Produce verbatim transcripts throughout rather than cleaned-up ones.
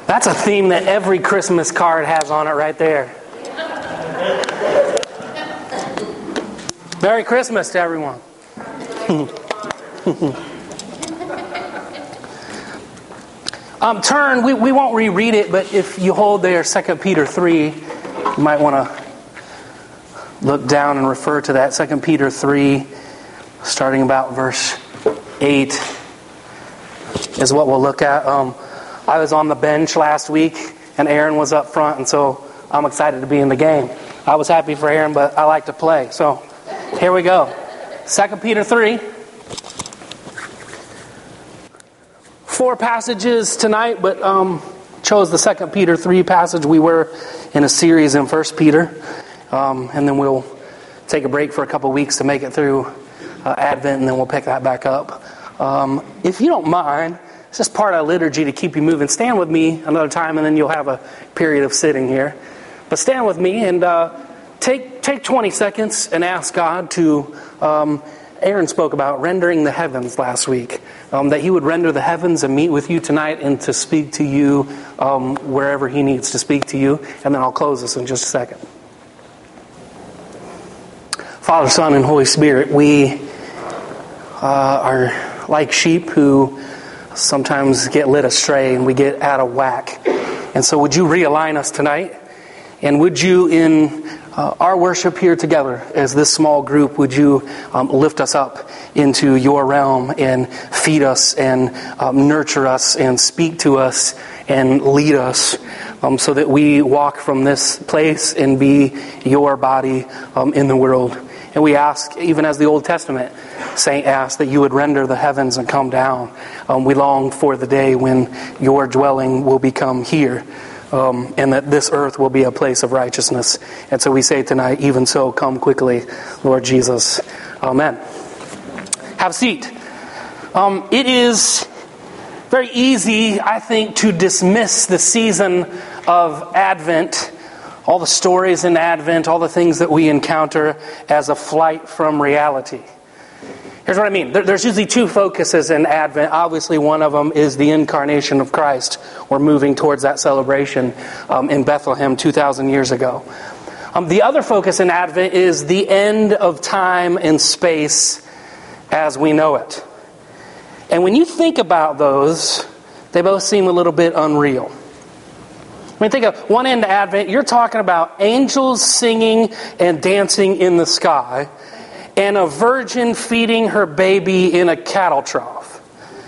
That's a theme that every Christmas card has on it right there. Merry Christmas to everyone. um, turn, we, we won't reread it, but if you hold there Second Peter three, you might want to look down and refer to that. Second Peter three, starting about verse eight, is what we'll look at. Um, I was on the bench last week, and Aaron was up front, and so I'm excited to be in the game. I was happy for Aaron, but I like to play. So here we go. Second Peter three. Four passages tonight, but um, chose the Second Peter three passage. We were in a series in First Peter, um, and then we'll take a break for a couple weeks to make it through uh, Advent, and then we'll pick that back up. Um, if you don't mind, it's just part of liturgy to keep you moving. Stand with me another time, and then you'll have a period of sitting here. But stand with me and uh, take take twenty seconds and ask God to. Um, Aaron spoke about rendering the heavens last week. Um, that He would render the heavens and meet with you tonight and to speak to you um, wherever He needs to speak to you. And then I'll close this in just a second. Father, Son, and Holy Spirit, we uh, are like sheep who sometimes get led astray and we get out of whack. And so would you realign us tonight? And would you, in uh, our worship here together as this small group, would you um, lift us up into your realm and feed us and um, nurture us and speak to us and lead us um, so that we walk from this place and be your body um, in the world. And we ask, even as the Old Testament saint asked, that you would render the heavens and come down. Um, we long for the day when your dwelling will become here, um, and that this earth will be a place of righteousness. And so we say tonight, even so, come quickly, Lord Jesus. Amen. Have a seat. Um, it is very easy, I think, to dismiss the season of Advent, all the stories in Advent, all the things that we encounter, as a flight from reality. Here's what I mean. There's usually two focuses in Advent. Obviously, one of them is the incarnation of Christ. We're moving towards that celebration um, in Bethlehem two thousand years ago. Um, the other focus in Advent is the end of time and space as we know it. And when you think about those, they both seem a little bit unreal. I mean, think of one end of Advent, you're talking about angels singing and dancing in the sky, and a virgin feeding her baby in a cattle trough.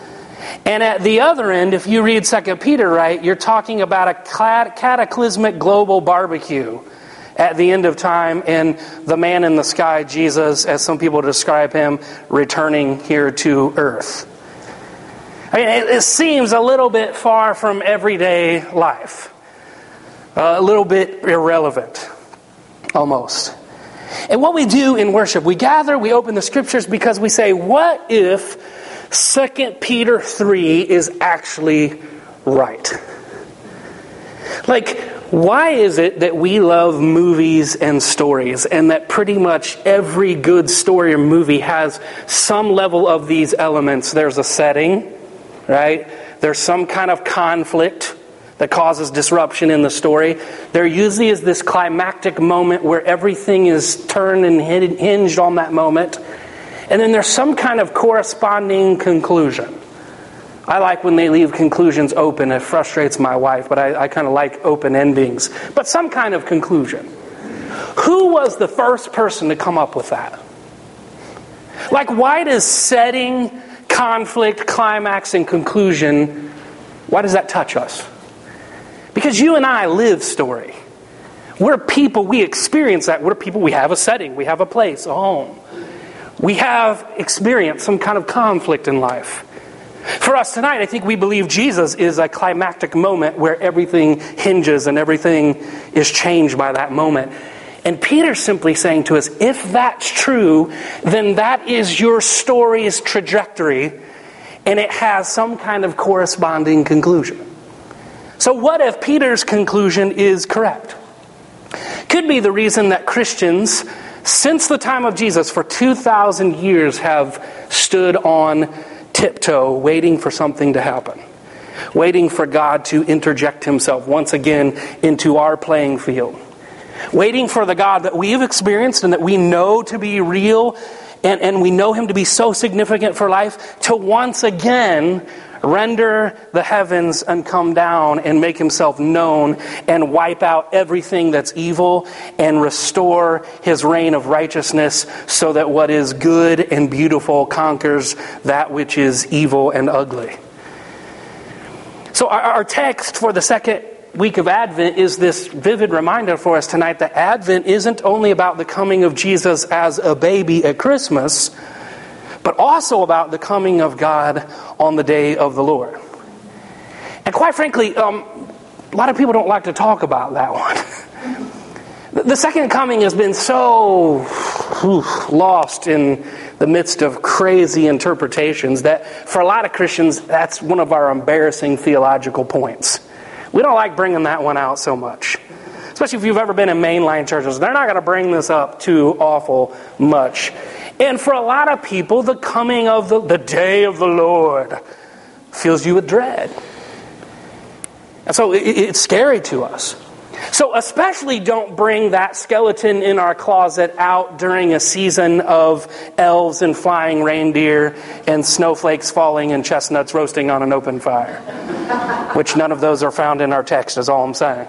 And at the other end, if you read Second Peter right, you're talking about a cataclysmic global barbecue at the end of time, and the man in the sky, Jesus, as some people describe him, returning here to earth. I mean, it, it seems a little bit far from everyday life. Uh, a little bit irrelevant, almost. And what we do in worship, we gather, we open the scriptures because we say, what if Second Peter three is actually right? Like, why is it that we love movies and stories, and that pretty much every good story or movie has some level of these elements? There's a setting, right? There's some kind of conflict that causes disruption in the story. There usually is this climactic moment where everything is turned and hinged on that moment. And then there's some kind of corresponding conclusion. I like when they leave conclusions open. It frustrates my wife, but I, I kind of like open endings. But some kind of conclusion. Who was the first person to come up with that? Like, why does setting, conflict, climax, and conclusion, why does that touch us? Because you and I live story. We're people, we experience that. We're people, we have a setting, we have a place, a home. We have experienced some kind of conflict in life. For us tonight, I think we believe Jesus is a climactic moment where everything hinges and everything is changed by that moment. And Peter's simply saying to us, if that's true, then that is your story's trajectory, and it has some kind of corresponding conclusion. So what if Peter's conclusion is correct? Could be the reason that Christians, since the time of Jesus, for two thousand years have stood on tiptoe waiting for something to happen. waiting for God to interject himself once again into our playing field, waiting for the God that we've experienced and that we know to be real and, and we know him to be so significant for life, to once again render the heavens and come down and make himself known and wipe out everything that's evil and restore his reign of righteousness so that what is good and beautiful conquers that which is evil and ugly. So our, our text for the second week of Advent is this vivid reminder for us tonight that Advent isn't only about the coming of Jesus as a baby at Christmas, but also about the coming of God on the day of the Lord. And quite frankly, um, a lot of people don't like to talk about that one. The second coming has been so whew, lost in the midst of crazy interpretations that for a lot of Christians, that's one of our embarrassing theological points. We don't like bringing that one out so much. Especially if you've ever been in mainline churches. They're not going to bring this up too awful much. And for a lot of people, the coming of the, the day of the Lord fills you with dread. And so it, it's scary to us. So especially don't bring that skeleton in our closet out during a season of elves and flying reindeer and snowflakes falling and chestnuts roasting on an open fire. Which none of those are found in our text, is all I'm saying.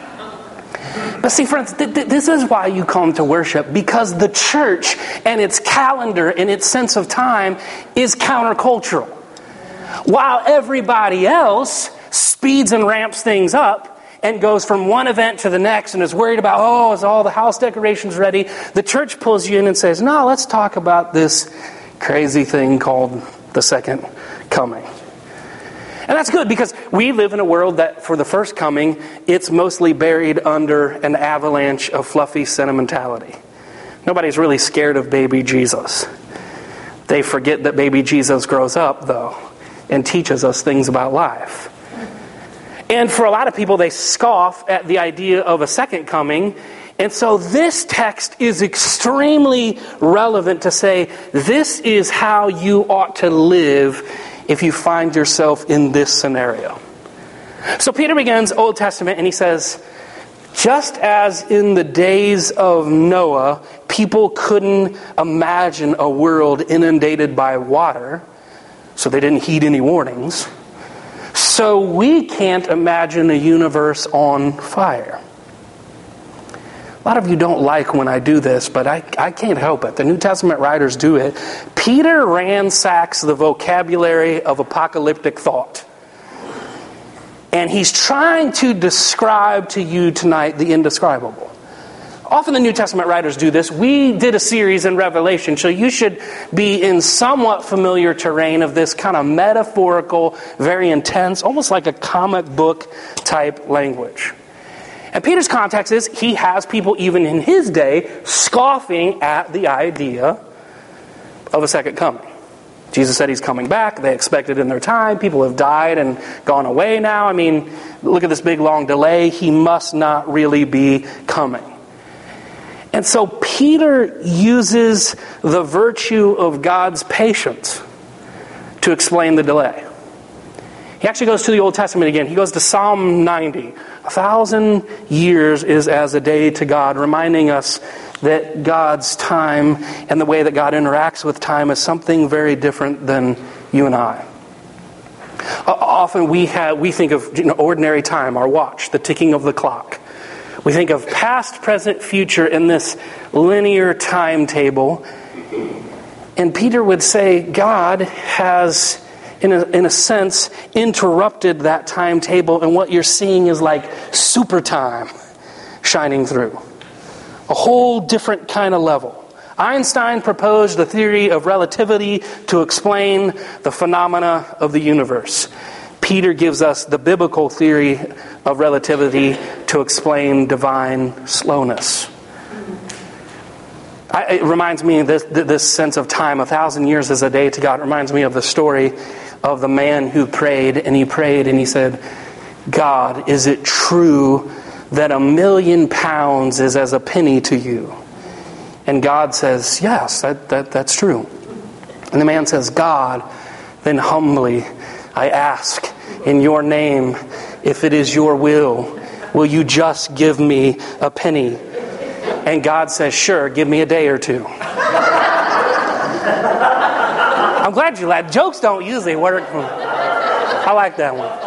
But see, friends, th- th- this is why you come to worship, because the church and its calendar and its sense of time is countercultural. While everybody else speeds and ramps things up and goes from one event to the next and is worried about, oh, is all the house decorations ready? The church pulls you in and says, no, let's talk about this crazy thing called the second coming. And that's good because we live in a world that for the first coming, it's mostly buried under an avalanche of fluffy sentimentality. Nobody's really scared of baby Jesus. They forget that baby Jesus grows up, though, and teaches us things about life. And for a lot of people, they scoff at the idea of a second coming. And so this text is extremely relevant to say, this is how you ought to live if you find yourself in this scenario. So Peter begins Old Testament and he says, just as in the days of Noah, people couldn't imagine a world inundated by water, so they didn't heed any warnings, so we can't imagine a universe on fire. A lot of you don't like when I do this, but I, I can't help it. The New Testament writers do it. Peter ransacks the vocabulary of apocalyptic thought. And he's trying to describe to you tonight the indescribable. Often the New Testament writers do this. We did a series in Revelation, so you should be in somewhat familiar terrain of this kind of metaphorical, very intense, almost like a comic book type language. And Peter's context is he has people even in his day scoffing at the idea of a second coming. Jesus said he's coming back. They expect it in their time. People have died and gone away now. I mean, look at this big long delay. He must not really be coming. And so Peter uses the virtue of God's patience to explain the delay. He actually goes to the Old Testament again. He goes to Psalm ninety. A thousand years is as a day to God, reminding us that God's time and the way that God interacts with time is something very different than you and I. Uh, often we have we think of you know, ordinary time, our watch, the ticking of the clock. We think of past, present, future in this linear timetable. And Peter would say God has, in a, in a sense, interrupted that timetable, and what you're seeing is like super time shining through. A whole different kind of level. Einstein proposed the theory of relativity to explain the phenomena of the universe. Peter gives us the biblical theory of relativity to explain divine slowness. I, it reminds me of this, this sense of time. A thousand years is a day to God. It reminds me of the story of the man who prayed, and he prayed and he said, God, is it true that a million pounds is as a penny to you? And God says, yes, that, that that's true. And the man says, God, then humbly I ask in your name, if it is your will. Will you just give me a penny? And God says, sure, give me a day or two. I'm glad you laughed. Jokes don't usually work. I like that one.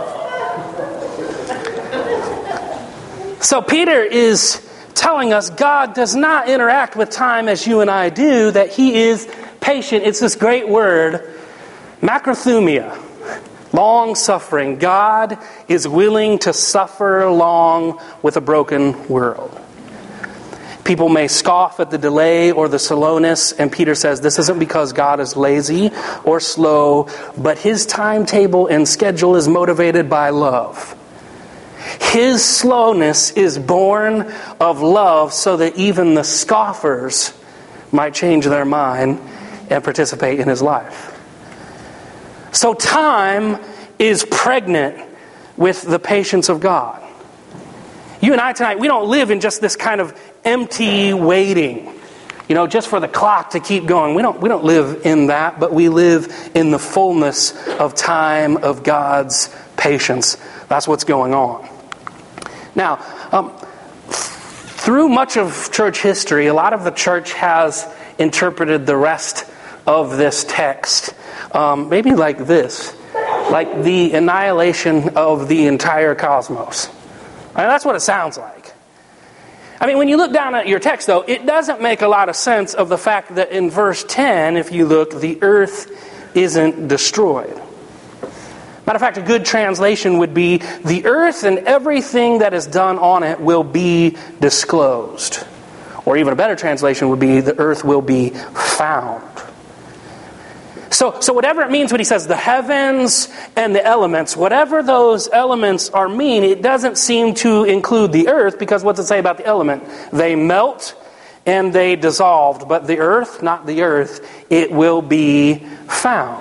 So Peter is telling us God does not interact with time as you and I do, that he is patient. It's this great word, macrothumia, long-suffering. God is willing to suffer long with a broken world. People may scoff at the delay or the slowness, and Peter says this isn't because God is lazy or slow, but his timetable and schedule is motivated by love. His slowness is born of love so that even the scoffers might change their mind and participate in his life. So time is pregnant with the patience of God. You and I tonight, we don't live in just this kind of empty waiting, you know, just for the clock to keep going. We don't we don't live in that, but we live in the fullness of time of God's patience. That's what's going on. Now, um, through much of church history, a lot of the church has interpreted the rest of this text, um, maybe like this, like the annihilation of the entire cosmos. I mean, that's what it sounds like. I mean, when you look down at your text, though, it doesn't make a lot of sense of the fact that in verse ten, if you look, the earth isn't destroyed. Matter of fact, a good translation would be, the earth and everything that is done on it will be disclosed. Or even a better translation would be, the earth will be found. So, so whatever it means when he says the heavens and the elements, whatever those elements are mean, it doesn't seem to include the earth, because what's it say about the element? They melt and they dissolved, but the earth, not the earth, it will be found.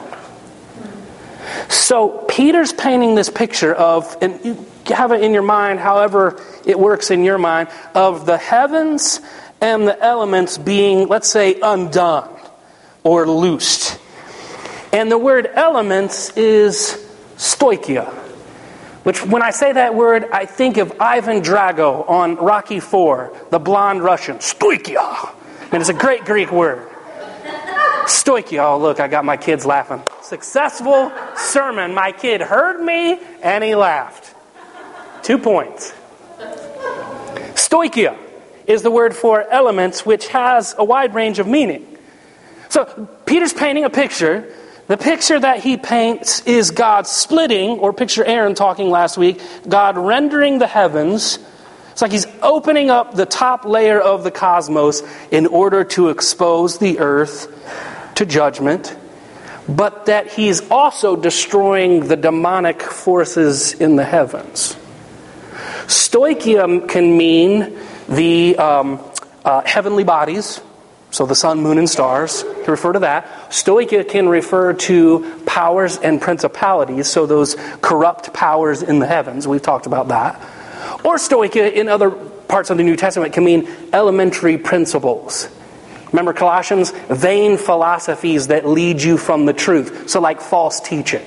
So Peter's painting this picture of, and you have it in your mind however it works in your mind, of the heavens and the elements being, let's say, undone or loosed. And the word elements is stoichia, which when I say that word, I think of Ivan Drago on Rocky four, the blonde Russian. Stoichia. And it's a great Greek word. Stoichia. Oh, look, I got my kids laughing. Successful sermon. My kid heard me and he laughed. Two points. Stoichia is the word for elements, which has a wide range of meaning. So Peter's painting a picture. The picture that he paints is God splitting, or picture Aaron talking last week, God rendering the heavens. It's like he's opening up the top layer of the cosmos in order to expose the earth to judgment, but that he's also destroying the demonic forces in the heavens. Stoichia can mean the um, uh, heavenly bodies, so the sun, moon, and stars, to refer to that. Stoichia can refer to powers and principalities, so those corrupt powers in the heavens. We've talked about that. Or stoichia in other parts of the New Testament can mean elementary principles. Remember Colossians? Vain philosophies that lead you from the truth. So like false teaching.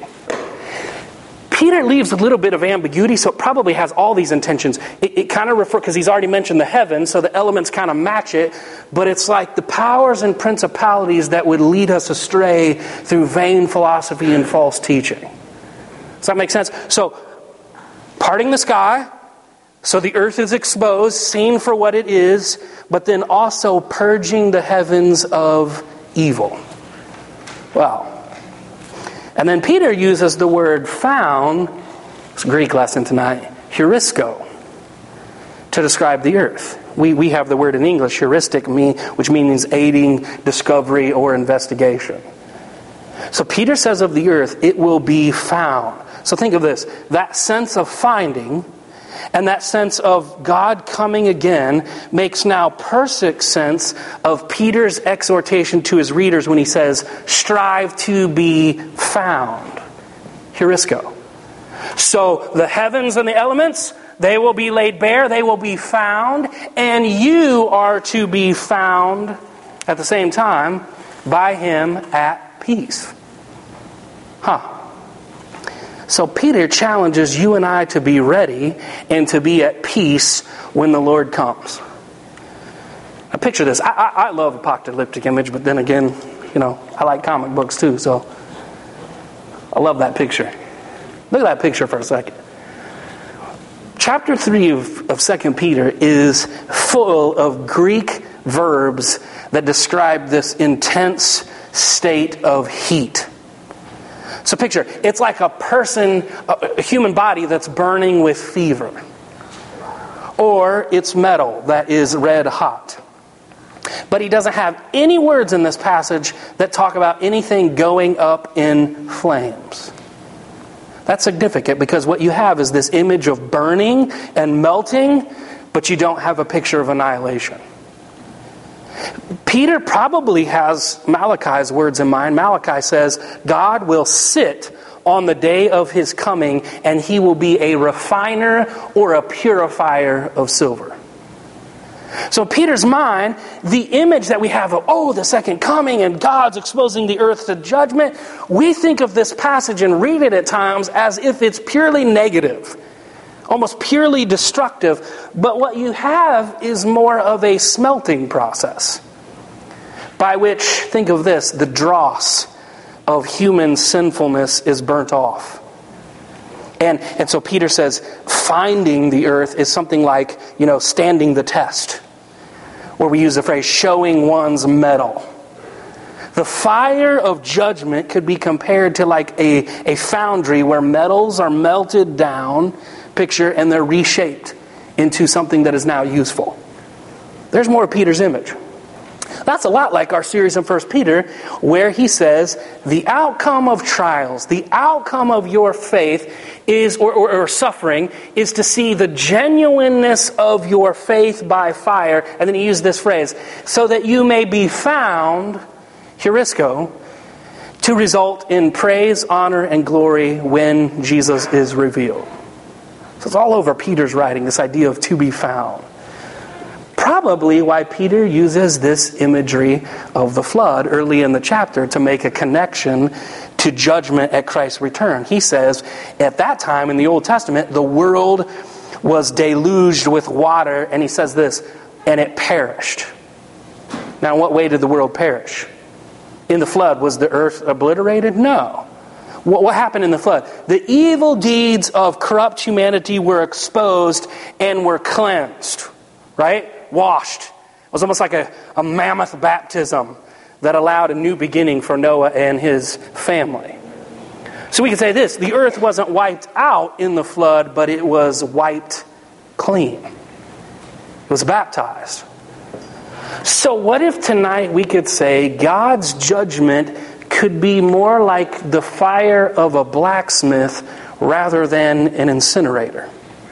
Peter leaves a little bit of ambiguity, so it probably has all these intentions. It, it kind of refers, because he's already mentioned the heavens, so the elements kind of match it, but it's like the powers and principalities that would lead us astray through vain philosophy and false teaching. Does that make sense? So, parting the sky, so the earth is exposed, seen for what it is, but then also purging the heavens of evil. Well, and then Peter uses the word found, it's a Greek lesson tonight, heurisko, to describe the earth. We we have the word in English, heuristic, mean, which means aiding, discovery, or investigation. So Peter says of the earth, it will be found. So think of this, that sense of finding and that sense of God coming again makes now perfect sense of Peter's exhortation to his readers when he says, strive to be found. Heurisko. So the heavens and the elements, they will be laid bare, they will be found, and you are to be found at the same time by him at peace. Huh. So Peter challenges you and I to be ready and to be at peace when the Lord comes. Now picture this. I, I, I love apocalyptic image, but then again, you know, I like comic books too, so I love that picture. Look at that picture for a second. Chapter three of, of Second Peter is full of Greek verbs that describe this intense state of heat. So picture, it's like a person, a human body that's burning with fever. Or it's metal that is red hot. But he doesn't have any words in this passage that talk about anything going up in flames. That's significant because what you have is this image of burning and melting, but you don't have a picture of annihilation. Peter probably has Malachi's words in mind. Malachi says, God will sit on the day of his coming, and he will be a refiner or a purifier of silver. So in Peter's mind, the image that we have of, oh, the second coming and God's exposing the earth to judgment, we think of this passage and read it at times as if it's purely negative, almost purely destructive. But what you have is more of a smelting process by which, think of this, the dross of human sinfulness is burnt off. And and so Peter says, finding the earth is something like, you know, standing the test. Where we use the phrase, showing one's mettle. The fire of judgment could be compared to like a, a foundry where metals are melted down, picture, and they're reshaped into something that is now useful. There's more of Peter's image. That's a lot like our series in First Peter, where he says, the outcome of trials, the outcome of your faith is, or, or, or suffering, is to see the genuineness of your faith by fire. And then he used this phrase, so that you may be found, heurisco, to result in praise, honor, and glory when Jesus is revealed. So it's all over Peter's writing, this idea of to be found. Probably why Peter uses this imagery of the flood early in the chapter to make a connection to judgment at Christ's return. He says, at that time in the Old Testament, the world was deluged with water, and he says this, and it perished. Now, in what way did the world perish? In the flood, was the earth obliterated? No. What, what happened in the flood? The evil deeds of corrupt humanity were exposed and were cleansed. Right? Washed. It was almost like a, a mammoth baptism that allowed a new beginning for Noah and his family. So we can say this, the earth wasn't wiped out in the flood, but it was wiped clean. It was baptized. So what if tonight we could say God's judgment could be more like the fire of a blacksmith rather than an incinerator?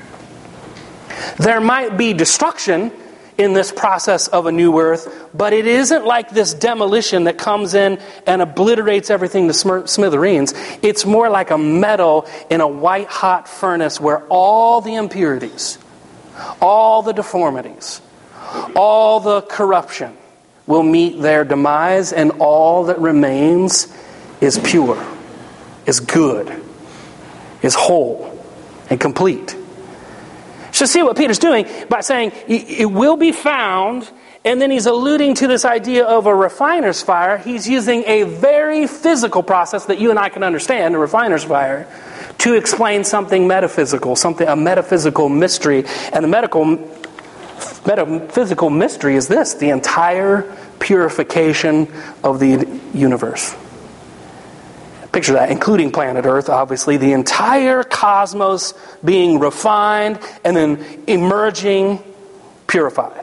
There might be destruction in this process of a new earth, but it isn't like this demolition that comes in and obliterates everything to smithereens. It's more like a metal in a white-hot furnace where all the impurities, all the deformities, all the corruption will meet their demise, and all that remains is pure, is good, is whole, and complete. So see what Peter's doing by saying it will be found, and then he's alluding to this idea of a refiner's fire. He's using a very physical process that you and I can understand, a refiner's fire, to explain something metaphysical, something a metaphysical mystery. And the medical metaphysical mystery is this, the entire purification of the universe. Picture that, including planet Earth, obviously, the entire cosmos being refined and then emerging purified.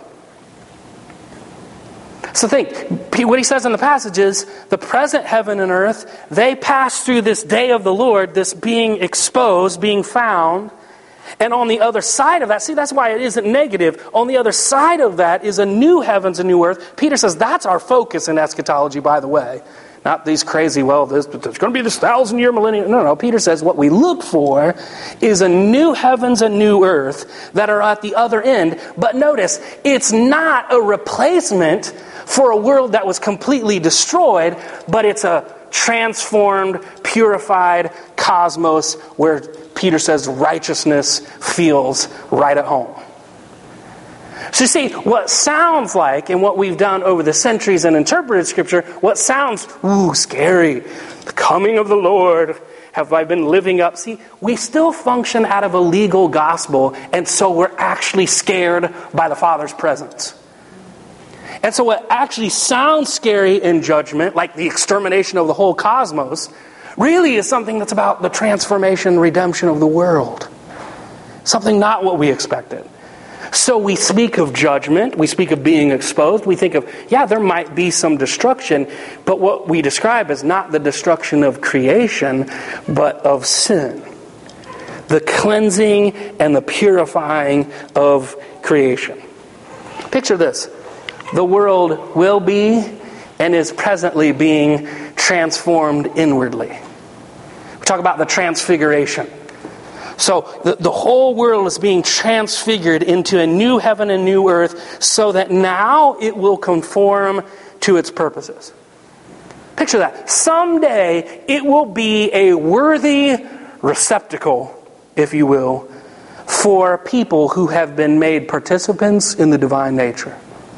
So think, what he says in the passage is, the present heaven and earth, they pass through this day of the Lord, this being exposed, being found, and on the other side of that, see, that's why it isn't negative. On the other side of that is a new heavens and new earth. Peter says that's our focus in eschatology, by the way. Not these crazy, well, there's, there's going to be this thousand-year millennium. No, no. Peter says what we look for is a new heavens and new earth that are at the other end. But notice, it's not a replacement for a world that was completely destroyed, but it's a transformed, purified cosmos where Peter says righteousness feels right at home. So you see, what sounds like, and what we've done over the centuries and interpreted Scripture, what sounds, ooh, scary, the coming of the Lord, have I been living up? See, we still function out of a legal gospel, and so we're actually scared by the Father's presence. And so what actually sounds scary in judgment, like the extermination of the whole cosmos, really is something that's about the transformation, redemption of the world. Something not what we expected. So we speak of judgment, we speak of being exposed, we think of, yeah, there might be some destruction, but what we describe is not the destruction of creation, but of sin. The cleansing and the purifying of creation. Picture this. The world will be and is presently being transformed inwardly. We talk about the transfiguration. So the, the whole world is being transfigured into a new heaven and new earth so that now it will conform to its purposes. Picture that. Someday it will be a worthy receptacle, if you will, for people who have been made participants in the divine nature.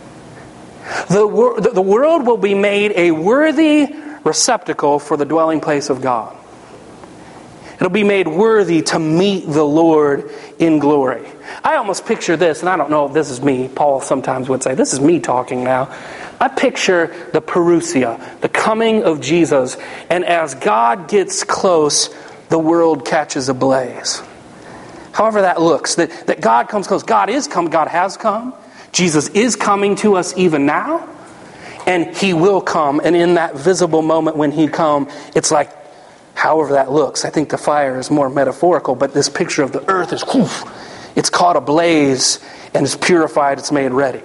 The, wor- the world will be made a worthy receptacle for the dwelling place of God. It'll be made worthy to meet the Lord in glory. I almost picture this, and I don't know if this is me. Paul sometimes would say, this is me talking now. I picture the parousia, the coming of Jesus, and as God gets close, the world catches ablaze. However that looks, that, that God comes close. God is come, God has come. Jesus is coming to us even now, and He will come. And in that visible moment when He comes, it's like, however that looks. I think the fire is more metaphorical, but this picture of the earth is, whew, it's caught ablaze and it's purified, it's made ready.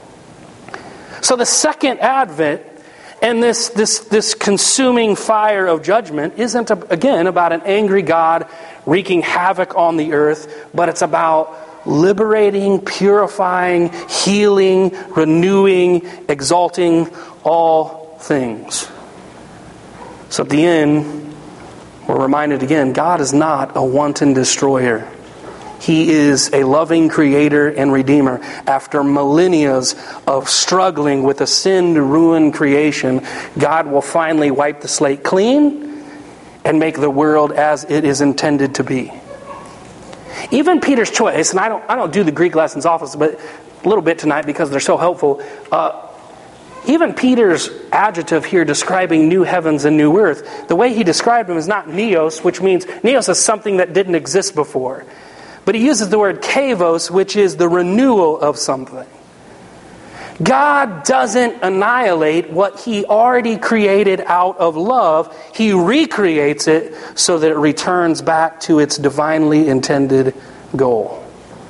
So the second advent and this, this, this consuming fire of judgment isn't, again, about an angry God wreaking havoc on the earth, but it's about liberating, purifying, healing, renewing, exalting all things. So at the end, we're reminded again, God is not a wanton destroyer. He is a loving creator and redeemer. After millennia of struggling with a sin-ruined creation, God will finally wipe the slate clean and make the world as it is intended to be. Even Peter's choice, and I don't, I don't do the Greek lessons often, but a little bit tonight because they're so helpful. Uh, Even Peter's adjective here describing new heavens and new earth, the way he described them is not neos, which means neos is something that didn't exist before. But he uses the word kavos, which is the renewal of something. God doesn't annihilate what He already created out of love. He recreates it so that it returns back to its divinely intended goal.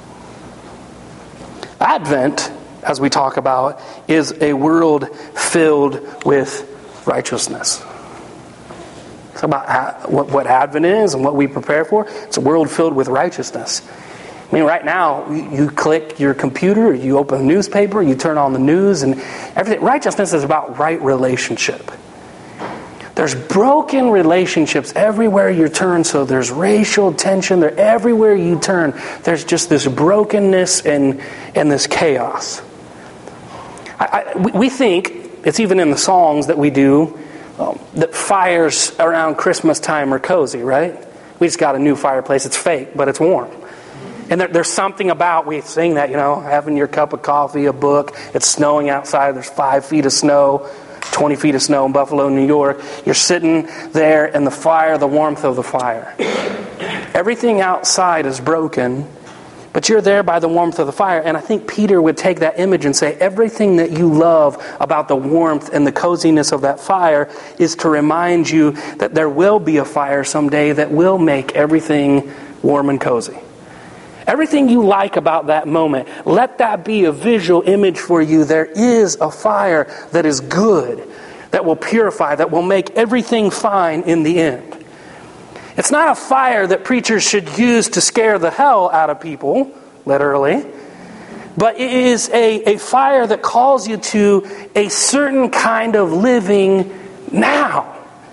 Advent, as we talk about, is a world filled with righteousness. It's about what Advent is and what we prepare for. It's a world filled with righteousness. I mean, right now, you click your computer, you open a newspaper, you turn on the news, and everything. Righteousness is about right relationship. There's broken relationships everywhere you turn, so there's racial tension. There, everywhere you turn, there's just this brokenness and, and this chaos. I, I, we think, it's even in the songs that we do, um, that fires around Christmas time are cozy, right? We just got a new fireplace. It's fake, but it's warm. And there, there's something about, we sing that, you know, having your cup of coffee, a book, it's snowing outside, there's five feet of snow, twenty feet of snow in Buffalo, New York. You're sitting there in the fire, the warmth of the fire. Everything outside is broken, but you're there by the warmth of the fire. And I think Peter would take that image and say, everything that you love about the warmth and the coziness of that fire is to remind you that there will be a fire someday that will make everything warm and cozy. Everything you like about that moment, let that be a visual image for you. There is a fire that is good, that will purify, that will make everything fine in the end. It's not a fire that preachers should use to scare the hell out of people, literally, but it is a, a fire that calls you to a certain kind of living now.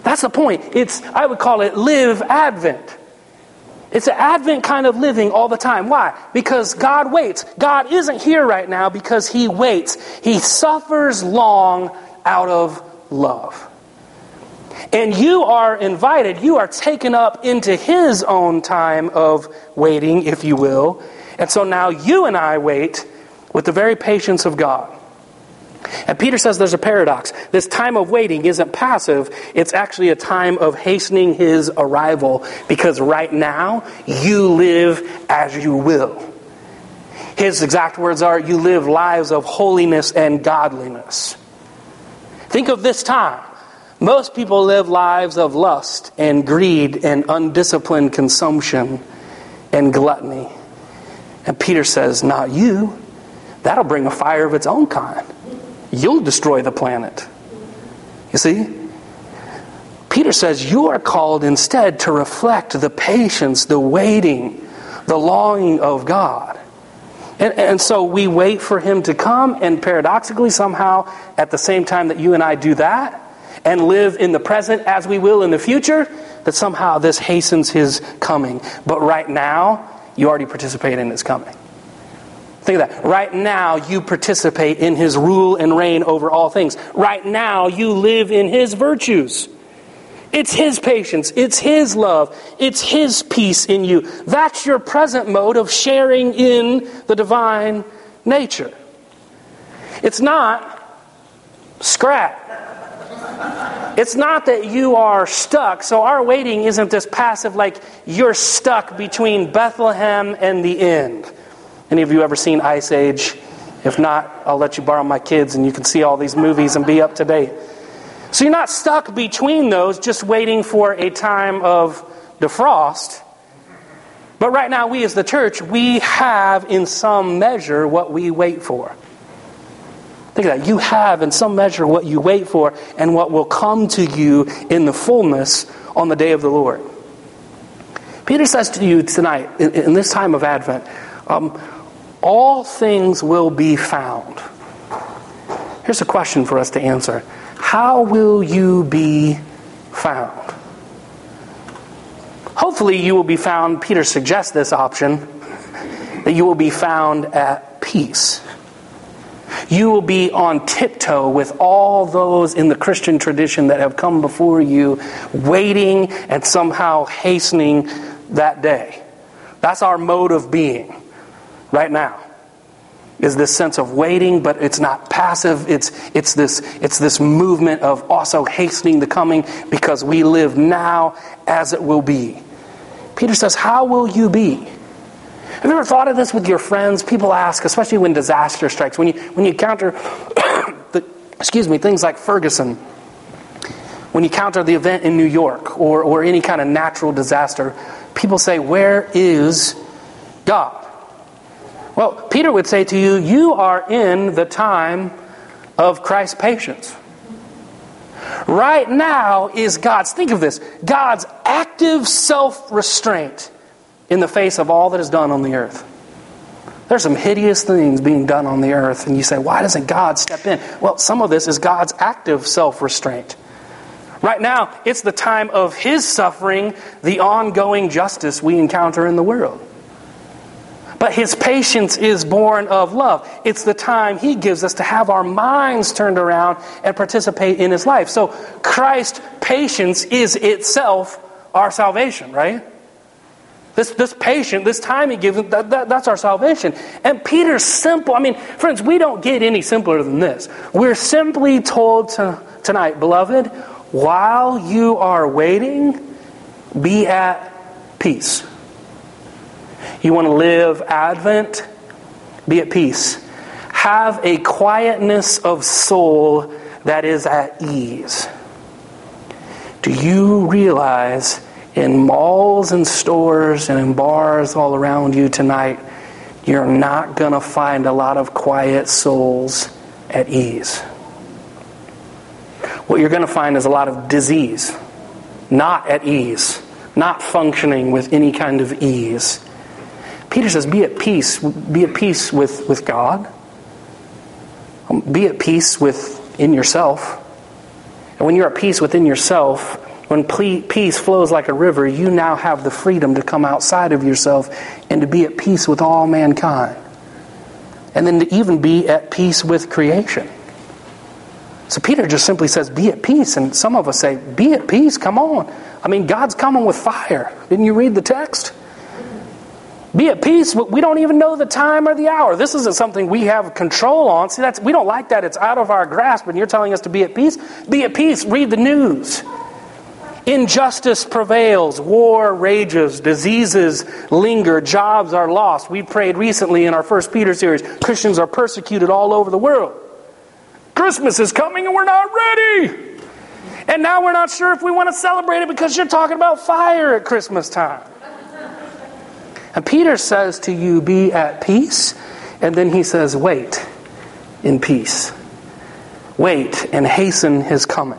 That's the point. It's, I would call it live Advent. It's an Advent kind of living all the time. Why? Because God waits. God isn't here right now because He waits. He suffers long out of love. And you are invited, you are taken up into His own time of waiting, if you will. And so now you and I wait with the very patience of God. And Peter says there's a paradox. This time of waiting isn't passive. It's actually a time of hastening His arrival. Because right now, you live as you will. His exact words are, you live lives of holiness and godliness. Think of this time. Most people live lives of lust and greed and undisciplined consumption and gluttony. And Peter says, not you. That'll bring a fire of its own kind. You'll destroy the planet. You see? Peter says you are called instead to reflect the patience, the waiting, the longing of God. And, and so we wait for Him to come, and paradoxically somehow at the same time that you and I do that and live in the present as we will in the future, that somehow this hastens His coming. But right now, you already participate in His coming. Think of that. Right now, you participate in His rule and reign over all things. Right now, you live in His virtues. It's His patience. It's His love. It's His peace in you. That's your present mode of sharing in the divine nature. It's not scrap. It's not that you are stuck. So our waiting isn't this passive, like you're stuck between Bethlehem and the end. Any of you ever seen Ice Age? If not, I'll let you borrow my kids and you can see all these movies and be up to date. So you're not stuck between those just waiting for a time of defrost. But right now, we as the church, we have in some measure what we wait for. Think of that. You have in some measure what you wait for and what will come to you in the fullness on the day of the Lord. Peter says to you tonight, in, in this time of Advent, um, all things will be found. Here's a question for us to answer. How will you be found? Hopefully you will be found, Peter suggests this option, that you will be found at peace. You will be on tiptoe with all those in the Christian tradition that have come before you, waiting and somehow hastening that day. That's our mode of being right now. Is this sense of waiting, but it's not passive. It's it's this it's this movement of also hastening the coming because we live now as it will be. Peter says, how will you be? Have you ever thought of this with your friends? People ask, especially when disaster strikes, when you when you counter the excuse me, things like Ferguson, when you counter the event in New York or, or any kind of natural disaster, people say, where is God? Well, Peter would say to you, you are in the time of Christ's patience. Right now is God's, think of this, God's active self-restraint in the face of all that is done on the earth. There's some hideous things being done on the earth, and you say, why doesn't God step in? Well, some of this is God's active self-restraint. Right now, it's the time of His suffering, the ongoing justice we encounter in the world. But His patience is born of love. It's the time He gives us to have our minds turned around and participate in His life. So Christ's patience is itself our salvation, right? This this patience, this time He gives, that, that, that's our salvation. And Peter's simple. I mean, friends, we don't get any simpler than this. We're simply told to, tonight, beloved, while you are waiting, be at peace. You want to live Advent? Be at peace. Have a quietness of soul that is at ease. Do you realize in malls and stores and in bars all around you tonight, you're not going to find a lot of quiet souls at ease? What you're going to find is a lot of disease, not at ease, not functioning with any kind of ease. Peter says, be at peace. Be at peace with, with God. Be at peace within yourself. And when you're at peace within yourself, When peace flows like a river, you now have the freedom to come outside of yourself and to be at peace with all mankind. And then to even be at peace with creation. So Peter just simply says, be at peace. And some of us say, be at peace, come on. I mean, God's coming with fire. Didn't you read the text? Be at peace. We don't even know the time or the hour. This isn't something we have control on. See, that's we don't like that. It's out of our grasp. And you're telling us to be at peace. Be at peace. Read the news. Injustice prevails. War rages. Diseases linger. Jobs are lost. We prayed recently in our First Peter series. Christians are persecuted all over the world. Christmas is coming and we're not ready. And now we're not sure if we want to celebrate it because you're talking about fire at Christmas time. And Peter says to you, be at peace. And then he says, wait in peace. Wait and hasten his coming.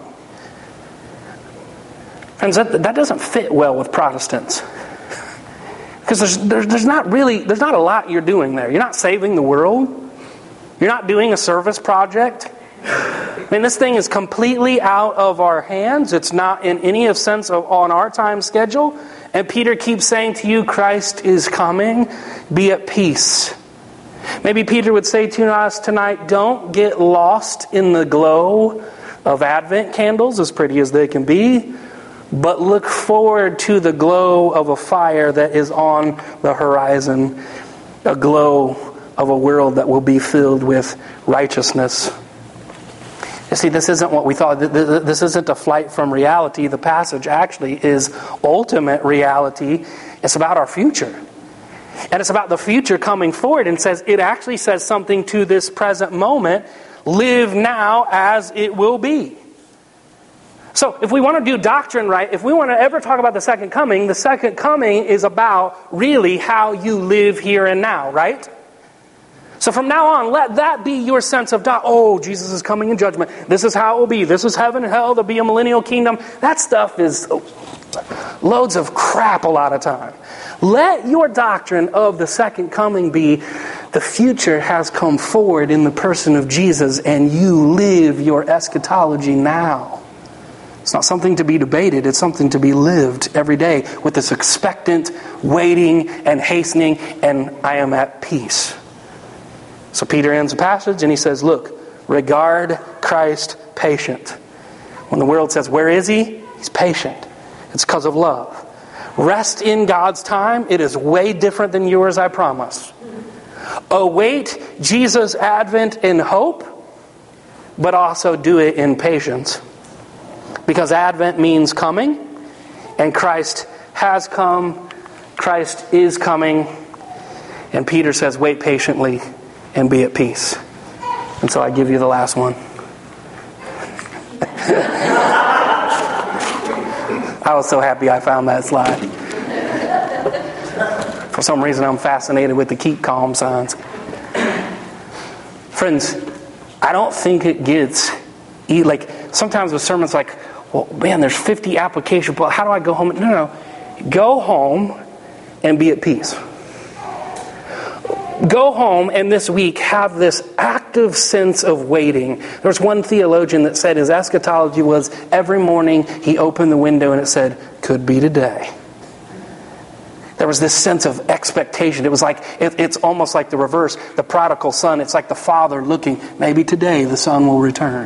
Friends, that, that doesn't fit well with Protestants. Because there's, there's, there's not really, there's not a lot you're doing there. You're not saving the world. You're not doing a service project. I mean, this thing is completely out of our hands. It's not in any sense of on our time schedule. And Peter keeps saying to you, Christ is coming. Be at peace. Maybe Peter would say to us tonight, don't get lost in the glow of Advent candles, as pretty as they can be, but look forward to the glow of a fire that is on the horizon, a glow of a world that will be filled with righteousness. You see, this isn't what we thought. This isn't a flight from reality. The passage actually is ultimate reality. It's about our future. And it's about the future coming forward, and says it actually says something to this present moment. Live now as it will be. So if we want to do doctrine right, if we want to ever talk about the second coming, the second coming is about really how you live here and now, right? So from now on, let that be your sense of, oh, Jesus is coming in judgment. This is how it will be. This is heaven and hell. There'll be a millennial kingdom. That stuff is loads of crap a lot of time. Let your doctrine of the second coming be, the future has come forward in the person of Jesus, and you live your eschatology now. It's not something to be debated. It's something to be lived every day with this expectant waiting and hastening, and I am at peace. So Peter ends the passage and he says, look, regard Christ patient. When the world says, where is he? He's patient. It's because of love. Rest in God's time. It is way different than yours, I promise. Await Jesus' advent in hope, but also do it in patience. Because Advent means coming, and Christ has come, Christ is coming, and Peter says, wait patiently and be at peace. And so I give you the last one. I was so happy I found that slide. For some reason I'm fascinated with the keep calm signs. Friends, I don't think it gets, like sometimes with sermons like, well, man, there's fifty applications, but how do I go home? No, no, no. Go home and be at peace. Go home and this week have this active sense of waiting. There's one theologian that said his eschatology was every morning he opened the window and it said, could be today. There was this sense of expectation. It was like, it, it's almost like the reverse. The prodigal son, it's like the father looking, maybe today the son will return.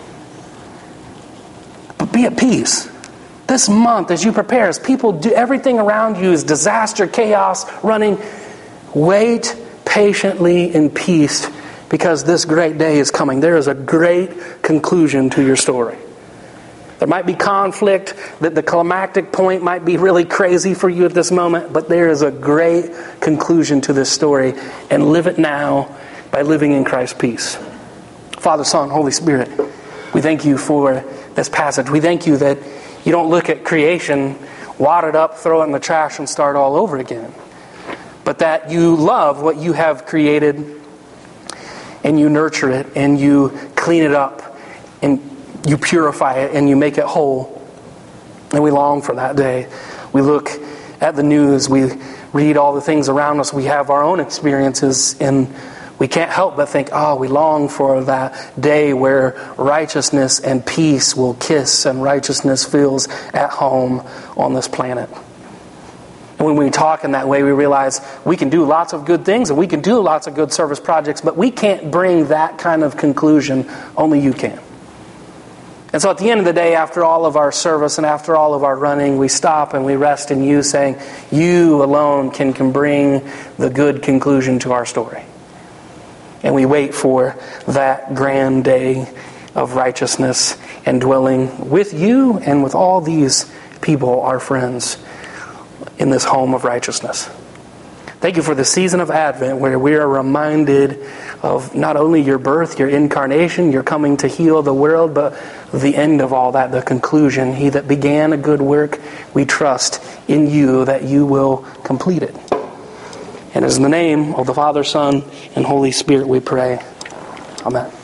But be at peace. This month, as you prepare, as people do, everything around you is disaster, chaos, running. Wait patiently in peace, because this great day is coming. There is a great conclusion to your story. There might be conflict, that the climactic point might be really crazy for you at this moment, but there is a great conclusion to this story, and live it now by living in Christ's peace. Father, Son, Holy Spirit, we thank you for this passage. We thank you that you don't look at creation, wad it up, throw it in the trash, and start all over again. But that you love what you have created, and you nurture it, and you clean it up, and you purify it, and you make it whole. And we long for that day. We look at the news, we read all the things around us, we have our own experiences, and we can't help but think, oh, we long for that day where righteousness and peace will kiss and righteousness feels at home on this planet. And when we talk in that way, we realize we can do lots of good things and we can do lots of good service projects, but we can't bring that kind of conclusion. Only you can. And so at the end of the day, after all of our service and after all of our running, we stop and we rest in you, saying, you alone can, can bring the good conclusion to our story. And we wait for that grand day of righteousness and dwelling with you and with all these people, our friends, in this home of righteousness. Thank you for the season of Advent where we are reminded of not only your birth, your incarnation, your coming to heal the world, but the end of all that, the conclusion. He that began a good work, we trust in you that you will complete it. And it is in the name of the Father, Son, and Holy Spirit we pray. Amen.